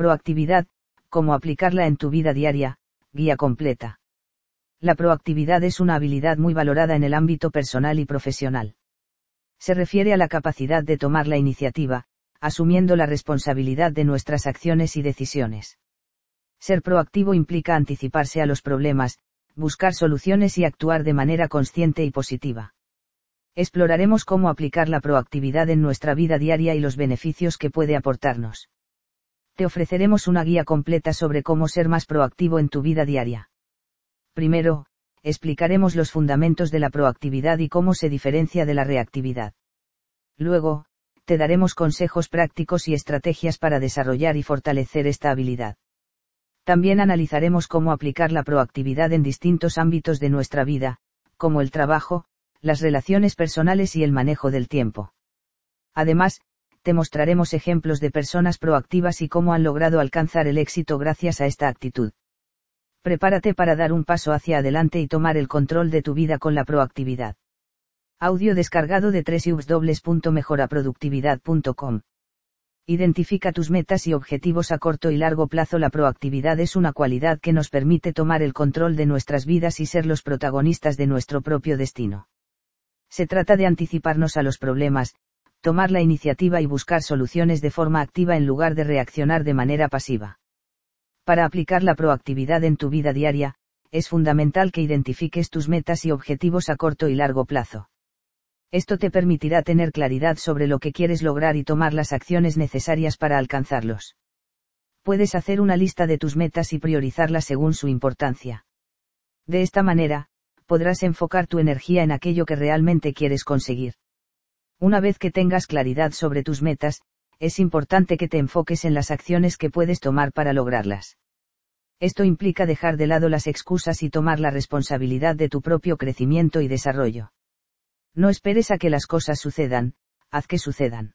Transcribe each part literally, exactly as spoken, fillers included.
Proactividad, cómo aplicarla en tu vida diaria, guía completa. La proactividad es una habilidad muy valorada en el ámbito personal y profesional. Se refiere a la capacidad de tomar la iniciativa, asumiendo la responsabilidad de nuestras acciones y decisiones. Ser proactivo implica anticiparse a los problemas, buscar soluciones y actuar de manera consciente y positiva. Exploraremos cómo aplicar la proactividad en nuestra vida diaria y los beneficios que puede aportarnos. Te ofreceremos una guía completa sobre cómo ser más proactivo en tu vida diaria. Primero, explicaremos los fundamentos de la proactividad y cómo se diferencia de la reactividad. Luego, te daremos consejos prácticos y estrategias para desarrollar y fortalecer esta habilidad. También analizaremos cómo aplicar la proactividad en distintos ámbitos de nuestra vida, como el trabajo, las relaciones personales y el manejo del tiempo. Además, te mostraremos ejemplos de personas proactivas y cómo han logrado alcanzar el éxito gracias a esta actitud. Prepárate para dar un paso hacia adelante y tomar el control de tu vida con la proactividad. Audio descargado de doble u doble u doble u punto mejora productividad punto com. Identifica tus metas y objetivos a corto y largo plazo. La proactividad es una cualidad que nos permite tomar el control de nuestras vidas y ser los protagonistas de nuestro propio destino. Se trata de anticiparnos a los problemas, tomar la iniciativa y buscar soluciones de forma activa en lugar de reaccionar de manera pasiva. Para aplicar la proactividad en tu vida diaria, es fundamental que identifiques tus metas y objetivos a corto y largo plazo. Esto te permitirá tener claridad sobre lo que quieres lograr y tomar las acciones necesarias para alcanzarlos. Puedes hacer una lista de tus metas y priorizarlas según su importancia. De esta manera, podrás enfocar tu energía en aquello que realmente quieres conseguir. Una vez que tengas claridad sobre tus metas, es importante que te enfoques en las acciones que puedes tomar para lograrlas. Esto implica dejar de lado las excusas y tomar la responsabilidad de tu propio crecimiento y desarrollo. No esperes a que las cosas sucedan, haz que sucedan.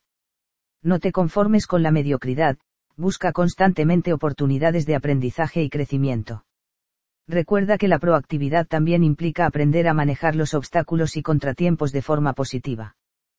No te conformes con la mediocridad, busca constantemente oportunidades de aprendizaje y crecimiento. Recuerda que la proactividad también implica aprender a manejar los obstáculos y contratiempos de forma positiva.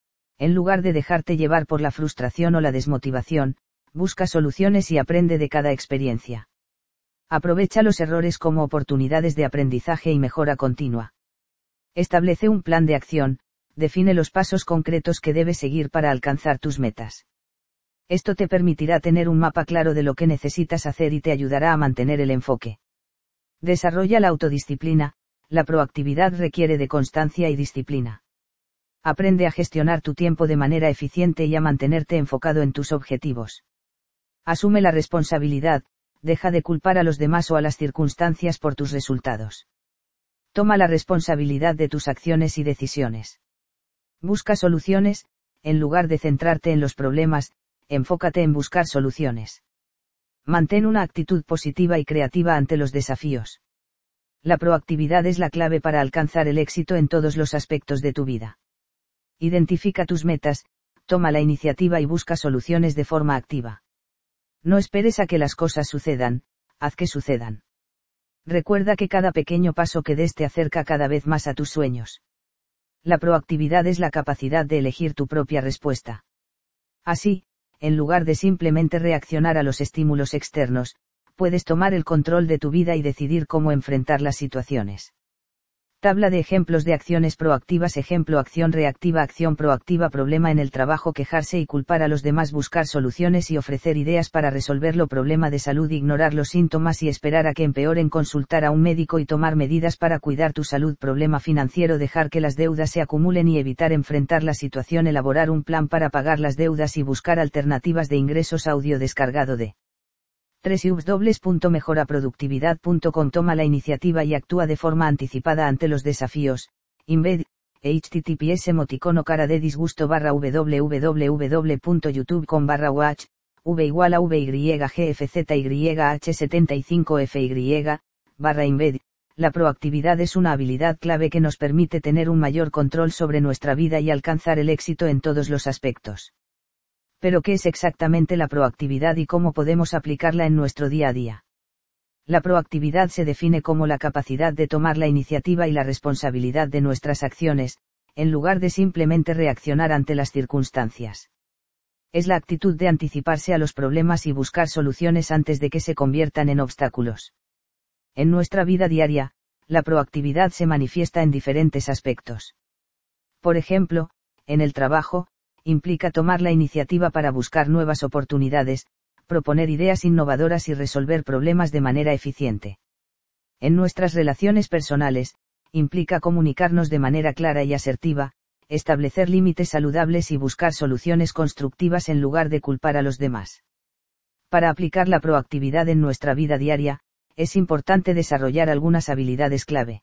En lugar de dejarte llevar por la frustración o la desmotivación, busca soluciones y aprende de cada experiencia. Aprovecha los errores como oportunidades de aprendizaje y mejora continua. Establece un plan de acción, define los pasos concretos que debes seguir para alcanzar tus metas. Esto te permitirá tener un mapa claro de lo que necesitas hacer y te ayudará a mantener el enfoque. Desarrolla la autodisciplina. La proactividad requiere de constancia y disciplina. Aprende a gestionar tu tiempo de manera eficiente y a mantenerte enfocado en tus objetivos. Asume la responsabilidad, deja de culpar a los demás o a las circunstancias por tus resultados. Toma la responsabilidad de tus acciones y decisiones. Busca soluciones, en lugar de centrarte en los problemas, enfócate en buscar soluciones. Mantén una actitud positiva y creativa ante los desafíos. La proactividad es la clave para alcanzar el éxito en todos los aspectos de tu vida. Identifica tus metas, toma la iniciativa y busca soluciones de forma activa. No esperes a que las cosas sucedan, haz que sucedan. Recuerda que cada pequeño paso que des te acerca cada vez más a tus sueños. La proactividad es la capacidad de elegir tu propia respuesta. Así, en lugar de simplemente reaccionar a los estímulos externos, puedes tomar el control de tu vida y decidir cómo enfrentar las situaciones. Tabla de ejemplos de acciones proactivas. Ejemplo: acción reactiva, acción proactiva, problema en el trabajo, quejarse y culpar a los demás, buscar soluciones y ofrecer ideas para resolverlo, problema de salud, ignorar los síntomas y esperar a que empeoren, consultar a un médico y tomar medidas para cuidar tu salud, problema financiero, dejar que las deudas se acumulen y evitar enfrentar la situación, elaborar un plan para pagar las deudas y buscar alternativas de ingresos. Audio descargado de doble u doble u doble u punto mejora productividad punto com. Toma la iniciativa y actúa de forma anticipada ante los desafíos. Embed, https emoticono cara de disgusto barra www punto youtube punto com barra watch, v igual a vyggfzyh75fy, barra embed. La proactividad es una habilidad clave que nos permite tener un mayor control sobre nuestra vida y alcanzar el éxito en todos los aspectos. Pero ¿qué es exactamente la proactividad y cómo podemos aplicarla en nuestro día a día? La proactividad se define como la capacidad de tomar la iniciativa y la responsabilidad de nuestras acciones, en lugar de simplemente reaccionar ante las circunstancias. Es la actitud de anticiparse a los problemas y buscar soluciones antes de que se conviertan en obstáculos. En nuestra vida diaria, la proactividad se manifiesta en diferentes aspectos. Por ejemplo, en el trabajo, implica tomar la iniciativa para buscar nuevas oportunidades, proponer ideas innovadoras y resolver problemas de manera eficiente. En nuestras relaciones personales, implica comunicarnos de manera clara y asertiva, establecer límites saludables y buscar soluciones constructivas en lugar de culpar a los demás. Para aplicar la proactividad en nuestra vida diaria, es importante desarrollar algunas habilidades clave.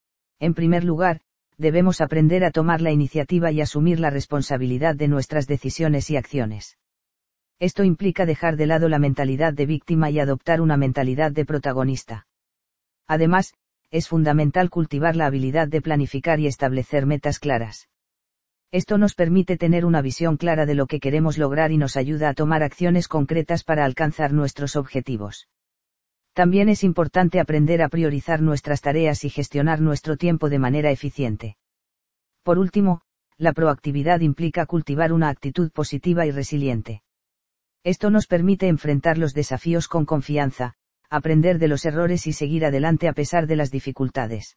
En primer lugar, debemos aprender a tomar la iniciativa y asumir la responsabilidad de nuestras decisiones y acciones. Esto implica dejar de lado la mentalidad de víctima y adoptar una mentalidad de protagonista. Además, es fundamental cultivar la habilidad de planificar y establecer metas claras. Esto nos permite tener una visión clara de lo que queremos lograr y nos ayuda a tomar acciones concretas para alcanzar nuestros objetivos. También es importante aprender a priorizar nuestras tareas y gestionar nuestro tiempo de manera eficiente. Por último, la proactividad implica cultivar una actitud positiva y resiliente. Esto nos permite enfrentar los desafíos con confianza, aprender de los errores y seguir adelante a pesar de las dificultades.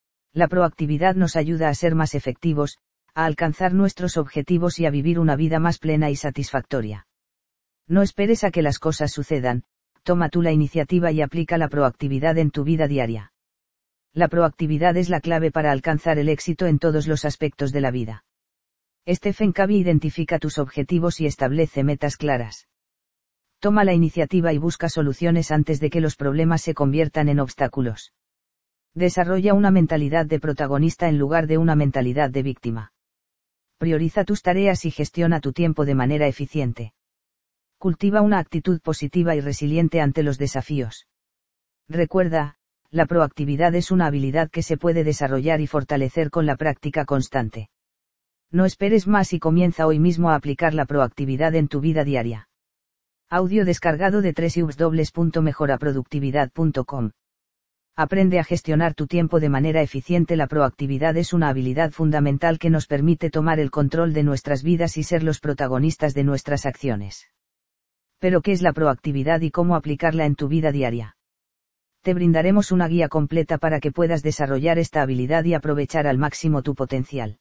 La proactividad nos ayuda a ser más efectivos, a alcanzar nuestros objetivos y a vivir una vida más plena y satisfactoria. No esperes a que las cosas sucedan, toma tú la iniciativa y aplica la proactividad en tu vida diaria. La proactividad es la clave para alcanzar el éxito en todos los aspectos de la vida. Stephen Covey identifica tus objetivos y establece metas claras. Toma la iniciativa y busca soluciones antes de que los problemas se conviertan en obstáculos. Desarrolla una mentalidad de protagonista en lugar de una mentalidad de víctima. Prioriza tus tareas y gestiona tu tiempo de manera eficiente. Cultiva una actitud positiva y resiliente ante los desafíos. Recuerda, la proactividad es una habilidad que se puede desarrollar y fortalecer con la práctica constante. No esperes más y comienza hoy mismo a aplicar la proactividad en tu vida diaria. Audio descargado de doble u doble u doble u punto mejora productividad punto com. Aprende a gestionar tu tiempo de manera eficiente. La proactividad es una habilidad fundamental que nos permite tomar el control de nuestras vidas y ser los protagonistas de nuestras acciones. Pero ¿qué es la proactividad y cómo aplicarla en tu vida diaria? Te brindaremos una guía completa para que puedas desarrollar esta habilidad y aprovechar al máximo tu potencial.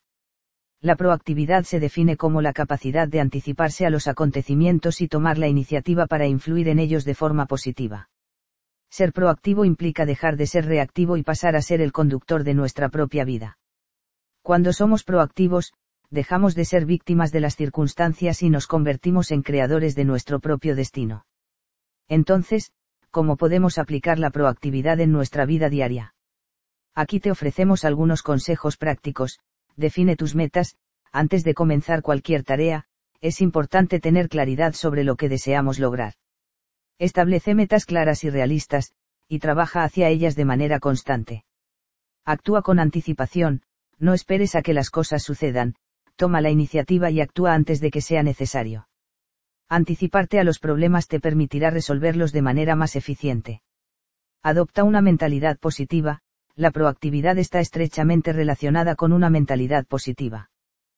La proactividad se define como la capacidad de anticiparse a los acontecimientos y tomar la iniciativa para influir en ellos de forma positiva. Ser proactivo implica dejar de ser reactivo y pasar a ser el conductor de nuestra propia vida. Cuando somos proactivos, dejamos de ser víctimas de las circunstancias y nos convertimos en creadores de nuestro propio destino. Entonces, ¿cómo podemos aplicar la proactividad en nuestra vida diaria? Aquí te ofrecemos algunos consejos prácticos. Define tus metas. Antes de comenzar cualquier tarea, es importante tener claridad sobre lo que deseamos lograr. Establece metas claras y realistas, y trabaja hacia ellas de manera constante. Actúa con anticipación, no esperes a que las cosas sucedan, toma la iniciativa y actúa antes de que sea necesario. Anticiparte a los problemas te permitirá resolverlos de manera más eficiente. Adopta una mentalidad positiva. La proactividad está estrechamente relacionada con una mentalidad positiva.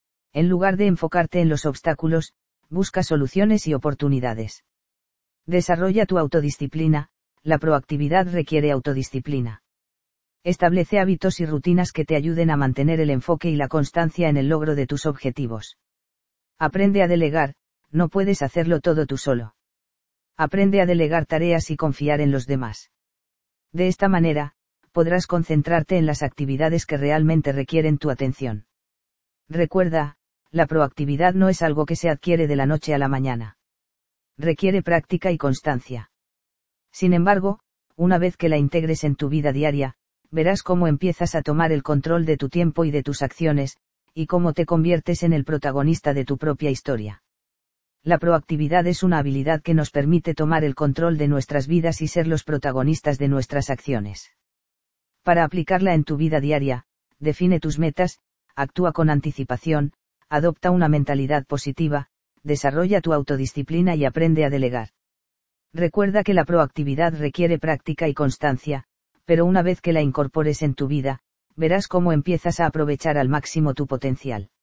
En lugar de enfocarte en los obstáculos, busca soluciones y oportunidades. Desarrolla tu autodisciplina. La proactividad requiere autodisciplina. Establece hábitos y rutinas que te ayuden a mantener el enfoque y la constancia en el logro de tus objetivos. Aprende a delegar. No puedes hacerlo todo tú solo. Aprende a delegar tareas y confiar en los demás. De esta manera, podrás concentrarte en las actividades que realmente requieren tu atención. Recuerda, la proactividad no es algo que se adquiere de la noche a la mañana. Requiere práctica y constancia. Sin embargo, una vez que la integres en tu vida diaria, verás cómo empiezas a tomar el control de tu tiempo y de tus acciones, y cómo te conviertes en el protagonista de tu propia historia. La proactividad es una habilidad que nos permite tomar el control de nuestras vidas y ser los protagonistas de nuestras acciones. Para aplicarla en tu vida diaria, define tus metas, actúa con anticipación, adopta una mentalidad positiva, desarrolla tu autodisciplina y aprende a delegar. Recuerda que la proactividad requiere práctica y constancia, pero una vez que la incorpores en tu vida, verás cómo empiezas a aprovechar al máximo tu potencial.